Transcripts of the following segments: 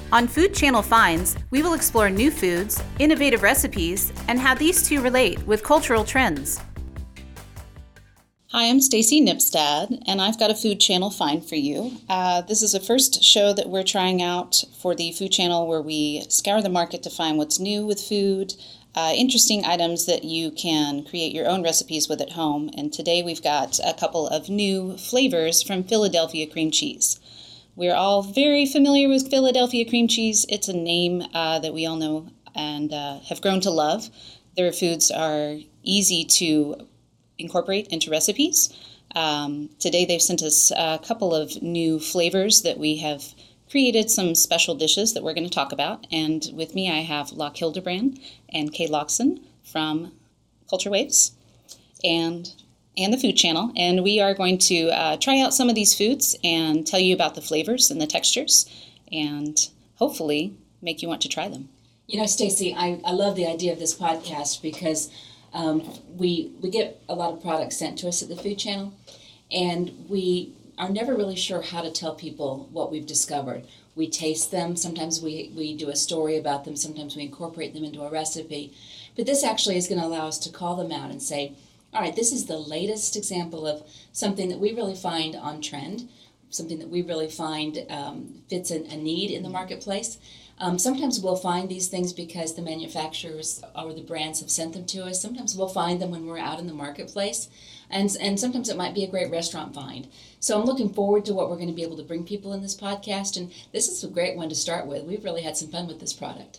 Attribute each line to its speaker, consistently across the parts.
Speaker 1: On Food Channel Finds, we will explore new foods, innovative recipes, and how these two relate with cultural trends. Hi, I'm Stacy Nipstad, and I've got a Food Channel find for you. This is the first show that we're trying out for the Food Channel where we scour the market to find what's new with food, interesting items that you can create your own recipes with at home. And today we've got a couple of new flavors from Philadelphia cream cheese. We're all very familiar with Philadelphia cream cheese. It's a name that we all know and have grown to love. Their foods are easy to incorporate into recipes. Today they've sent us a couple of new flavors that we have created, some special dishes that we're going to talk about. And with me I have Loch Hildebrand and Kay Loxon from Culture Waves and the Food Channel. And we are going to try out some of these foods and tell you about the flavors and the textures and hopefully make you want to try them.
Speaker 2: You know, Stacy, I love the idea of this podcast because we get a lot of products sent to us at the Food Channel, and we are never really sure how to tell people what we've discovered. We taste them, sometimes we do a story about them, sometimes we incorporate them into a recipe, but this actually is going to allow us to call them out and say, all right, this is the latest example of something that we really find on trend, something that we really find fits a need in the marketplace. Sometimes we'll find these things because the manufacturers or the brands have sent them to us. Sometimes we'll find them when we're out in the marketplace. And sometimes it might be a great restaurant find. So I'm looking forward to what we're going to be able to bring people in this podcast. And this is a great one to start with. We've really had some fun with this product.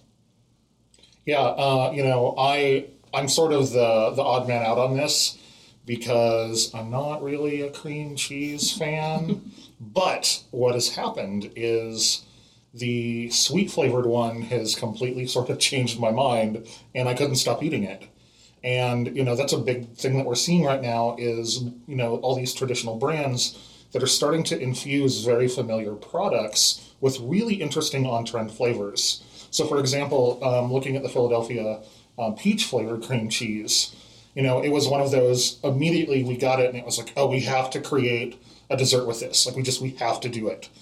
Speaker 3: Yeah, I'm sort of the odd man out on this because I'm not really a cream cheese fan. But what has happened is the sweet flavored one has completely sort of changed my mind, and I couldn't stop eating it. And, that's a big thing that we're seeing right now is, all these traditional brands that are starting to infuse very familiar products with really interesting on-trend flavors. So, for example, looking at the Philadelphia peach flavored cream cheese, it was one of those, immediately we got it and it was like, oh, we have to create a dessert with this. Like we have to do it.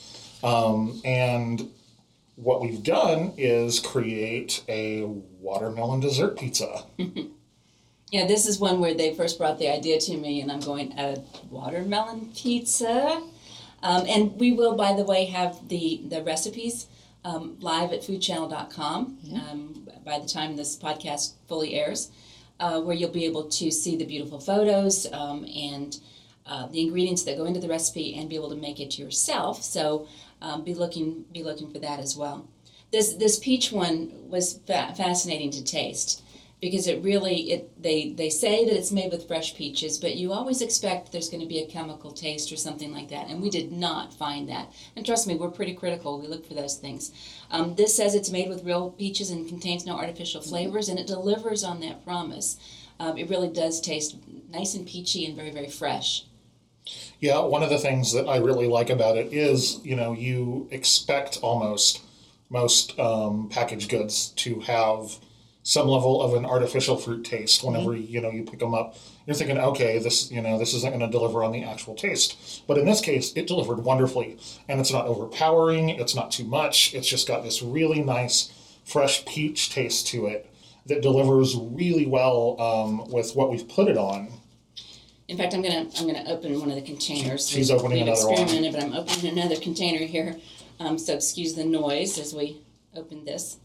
Speaker 3: And what we've done is create a watermelon dessert pizza.
Speaker 2: Yeah, this is one where they first brought the idea to me, and I'm going, a watermelon pizza? And we will, by the way, have the recipes live at foodchannel.com by the time this podcast fully airs, where you'll be able to see the beautiful photos and the ingredients that go into the recipe and be able to make it yourself. So be looking for that as well. This peach one was fascinating to taste because they say that it's made with fresh peaches, but you always expect there's going to be a chemical taste or something like that, and we did not find that. And trust me, we're pretty critical. We look for those things. This says it's made with real peaches and contains no artificial flavors, and it delivers on that promise. It really does taste nice and peachy and very, very fresh.
Speaker 3: Yeah, one of the things that I really like about it is, you expect almost most packaged goods to have some level of an artificial fruit taste whenever, you pick them up. You're thinking, okay, this isn't going to deliver on the actual taste. But in this case, it delivered wonderfully. And it's not overpowering. It's not too much. It's just got this really nice, fresh peach taste to it that delivers really well with what we've put it on.
Speaker 2: In fact, I'm gonna open one of the containers.
Speaker 3: She's opening another one.
Speaker 2: But I'm opening another container here, so excuse the noise as we open this.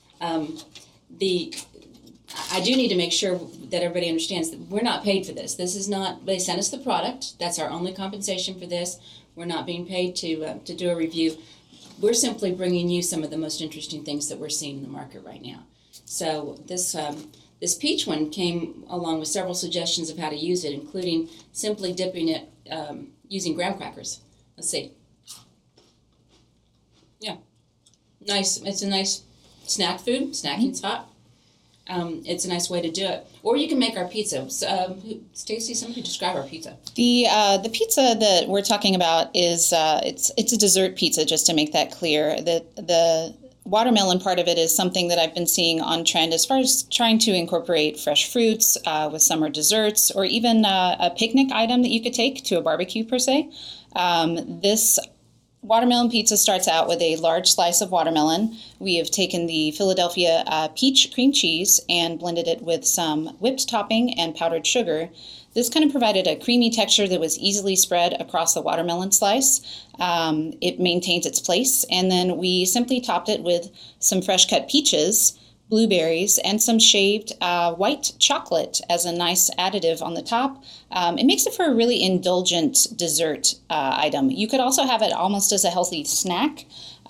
Speaker 2: I do need to make sure that everybody understands that we're not paid for this. This is not. They sent us the product. That's our only compensation for this. We're not being paid to do a review. We're simply bringing you some of the most interesting things that we're seeing in the market right now. So this peach one came along with several suggestions of how to use it, including simply dipping it using graham crackers. Let's see. Yeah. Nice. It's a nice snack food. Snacking's hot. It's a nice way to do it. Or you can make our pizza. Stacy, somebody describe our pizza.
Speaker 1: The pizza that we're talking about is it's a dessert pizza, just to make that clear. The watermelon part of it is something that I've been seeing on trend as far as trying to incorporate fresh fruits with summer desserts, or even a picnic item that you could take to a barbecue per se. This watermelon pizza starts out with a large slice of watermelon. We have taken the Philadelphia peach cream cheese and blended it with some whipped topping and powdered sugar. This kind of provided a creamy texture that was easily spread across the watermelon slice. It maintains its place, and then we simply topped it with some fresh cut peaches, blueberries, and some shaved white chocolate as a nice additive on the top. It makes it for a really indulgent dessert item. You could also have it almost as a healthy snack.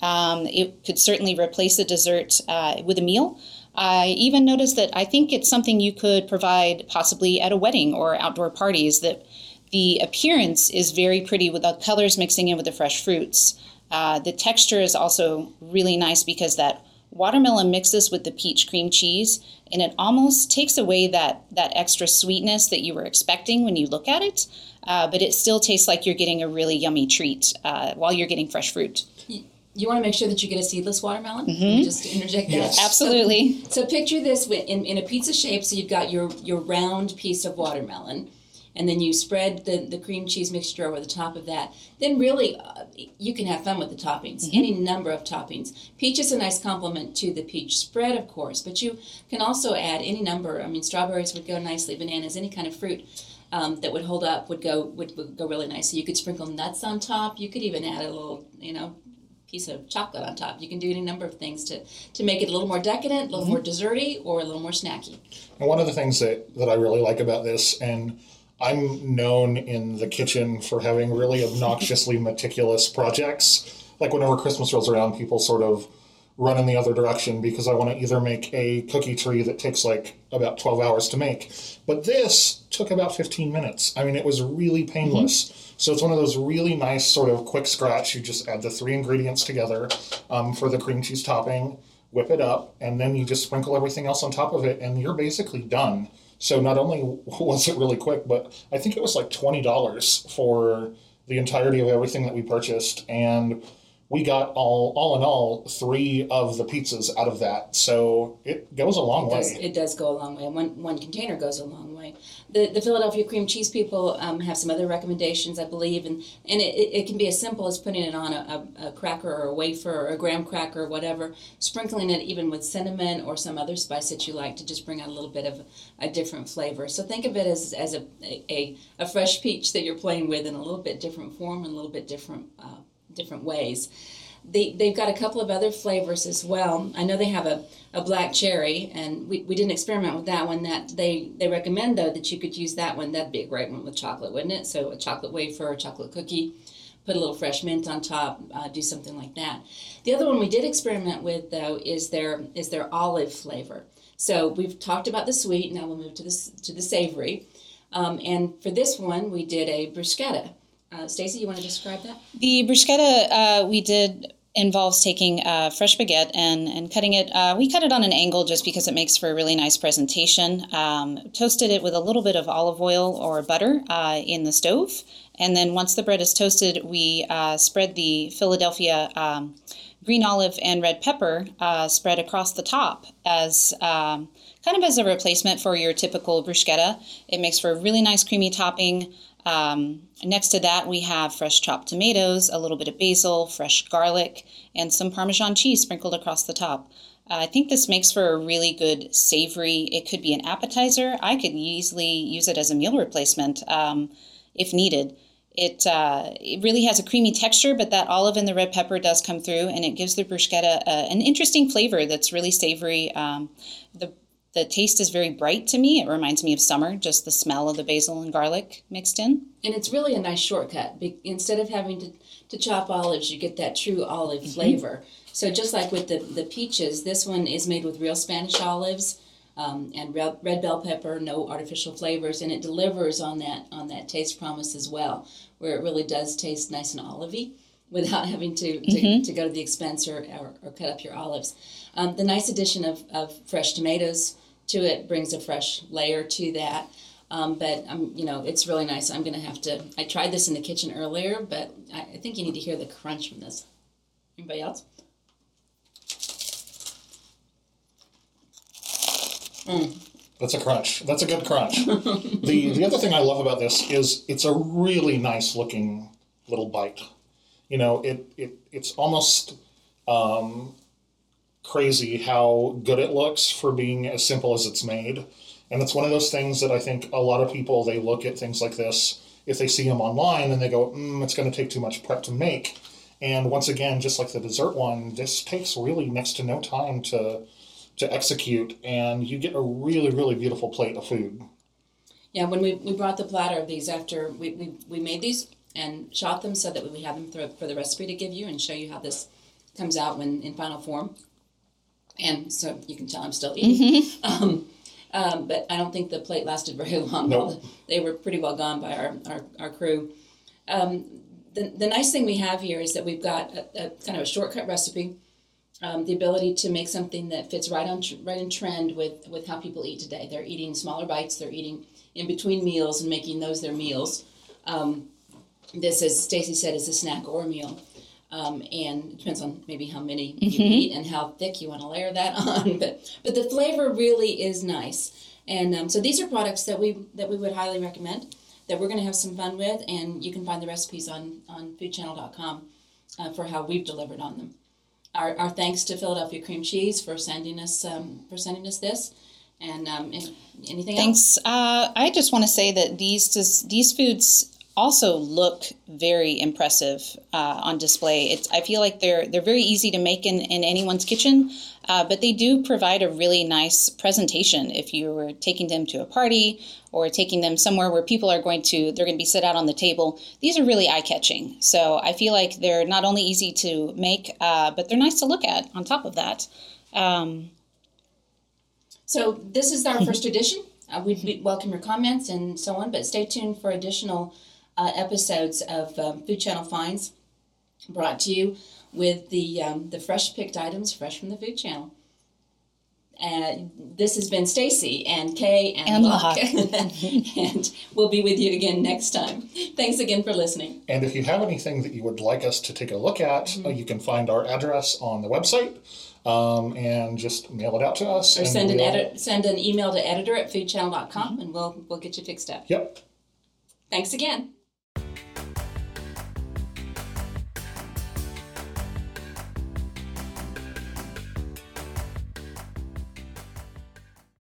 Speaker 1: It could certainly replace the dessert with a meal. I even noticed that I think it's something you could provide possibly at a wedding or outdoor parties, that the appearance is very pretty with the colors mixing in with the fresh fruits. The texture is also really nice because that watermelon mixes with the peach cream cheese, and it almost takes away that extra sweetness that you were expecting when you look at it, but it still tastes like you're getting a really yummy treat while you're getting fresh fruit.
Speaker 2: You want to make sure that you get a seedless watermelon? Mm-hmm. Just to interject that.
Speaker 3: Yes.
Speaker 1: Absolutely.
Speaker 2: So picture this in a pizza shape. So you've got your round piece of watermelon, and then you spread the cream cheese mixture over the top of that. Then really, you can have fun with the toppings, any number of toppings. Peach is a nice complement to the peach spread, of course, but you can also add any number. I mean, strawberries would go nicely, bananas, any kind of fruit that would hold up would go really nice. So you could sprinkle nuts on top. You could even add a little, piece of chocolate on top. You can do any number of things to make it a little more decadent, a little more desserty, or a little more snacky.
Speaker 3: And one of the things that I really like about this, and I'm known in the kitchen for having really obnoxiously meticulous projects. Like whenever Christmas rolls around, people sort of run in the other direction because I want to either make a cookie tree that takes like about 12 hours to make. But this took about 15 minutes. I mean, it was really painless. So it's one of those really nice sort of quick scratch. You just add the 3 ingredients together for the cream cheese topping, whip it up, and then you just sprinkle everything else on top of it, and you're basically done. So not only was it really quick, but I think it was like $20 for the entirety of everything that we purchased, and we got all in all 3 of the pizzas out of that. So it goes a long way.
Speaker 2: It does go a long way. One container goes a long way. The Philadelphia cream cheese people have some other recommendations, I believe, and it can be as simple as putting it on a cracker or a wafer or a graham cracker or whatever, sprinkling it even with cinnamon or some other spice that you like to just bring out a little bit of a different flavor. So think of it as a fresh peach that you're playing with in a little bit different form and a little bit different ways. They've got a couple of other flavors as well. I know they have a black cherry, and we didn't experiment with that one. That they recommend, though, that you could use that one. That'd be a great one with chocolate, wouldn't it? So a chocolate wafer or chocolate cookie, put a little fresh mint on top, do something like that. The other one we did experiment with, though, is their olive flavor. So we've talked about the sweet, now we'll move to the savory. And for this one, we did a bruschetta. Stacy, you want to describe that?
Speaker 1: The bruschetta we did involves taking fresh baguette and cutting it. We cut it on an angle just because it makes for a really nice presentation. Toasted it with a little bit of olive oil or butter in the stove. And then once the bread is toasted, we spread the Philadelphia green olive and red pepper spread across the top as kind of as a replacement for your typical bruschetta. It makes for a really nice creamy topping. Next to that, we have fresh chopped tomatoes, a little bit of basil, fresh garlic, and some Parmesan cheese sprinkled across the top. I think this makes for a really good savory. It could be an appetizer. I could easily use it as a meal replacement if needed. It really has a creamy texture, but that olive and the red pepper does come through, and it gives the bruschetta an interesting flavor that's really savory. The taste is very bright to me. It reminds me of summer, just the smell of the basil and garlic mixed in.
Speaker 2: And it's really a nice shortcut. Instead of having to chop olives, you get that true olive flavor. So just like with the peaches, this one is made with real Spanish olives and red bell pepper, no artificial flavors, and it delivers on that taste promise as well, where it really does taste nice and olivey without having to go to the expense or cut up your olives. The nice addition of fresh tomatoes to it brings a fresh layer to that. But it's really nice. I'm gonna have to. I tried this in the kitchen earlier, but I think you need to hear the crunch from this. Anybody else?
Speaker 3: That's a crunch. That's a good crunch. The other thing I love about this is it's a really nice looking little bite. it's almost crazy how good it looks for being as simple as it's made. And it's one of those things that I think a lot of people, they look at things like this, if they see them online, and they go, it's going to take too much prep to make. And once again, just like the dessert one, this takes really next to no time to execute, and you get a really, really beautiful plate of food.
Speaker 2: Yeah, when we brought the platter of these after we made these and shot them so that we have them for the recipe to give you and show you how this comes out when in final form. And so you can tell I'm still eating. But I don't think the plate lasted very long.
Speaker 3: Nope.
Speaker 2: They were pretty well gone by our crew. The nice thing we have here is that we've got a kind of a shortcut recipe, the ability to make something that fits right in trend with how people eat today. They're eating smaller bites. They're eating in between meals and making those their meals. This, as Stacy said, is a snack or a meal. And it depends on maybe how many you eat and how thick you want to layer that on. But the flavor really is nice. And so these are products that we would highly recommend, that we're going to have some fun with, and you can find the recipes on foodchannel.com for how we've delivered on them. Our thanks to Philadelphia Cream Cheese for sending us this. And anything
Speaker 1: Thanks.
Speaker 2: else?
Speaker 1: I just want to say that these foods also look very impressive on display. I feel like they're very easy to make in anyone's kitchen, but they do provide a really nice presentation if you were taking them to a party or taking them somewhere where people they're going to be set out on the table. These are really eye-catching. So I feel like they're not only easy to make, but they're nice to look at on top of that.
Speaker 2: So this is our first edition. We'd welcome your comments and so on, but stay tuned for additional episodes of Food Channel Finds, brought to you with the fresh picked items, fresh from the Food Channel. This has been Stacy and Kay and Locke, and we'll be with you again next time. Thanks again for listening.
Speaker 3: And if you have anything that you would like us to take a look at, you can find our address on the website, and just mail it out to us.
Speaker 2: Or send an email to editor@foodchannel.com, and we'll get you fixed up.
Speaker 3: Yep.
Speaker 2: Thanks again.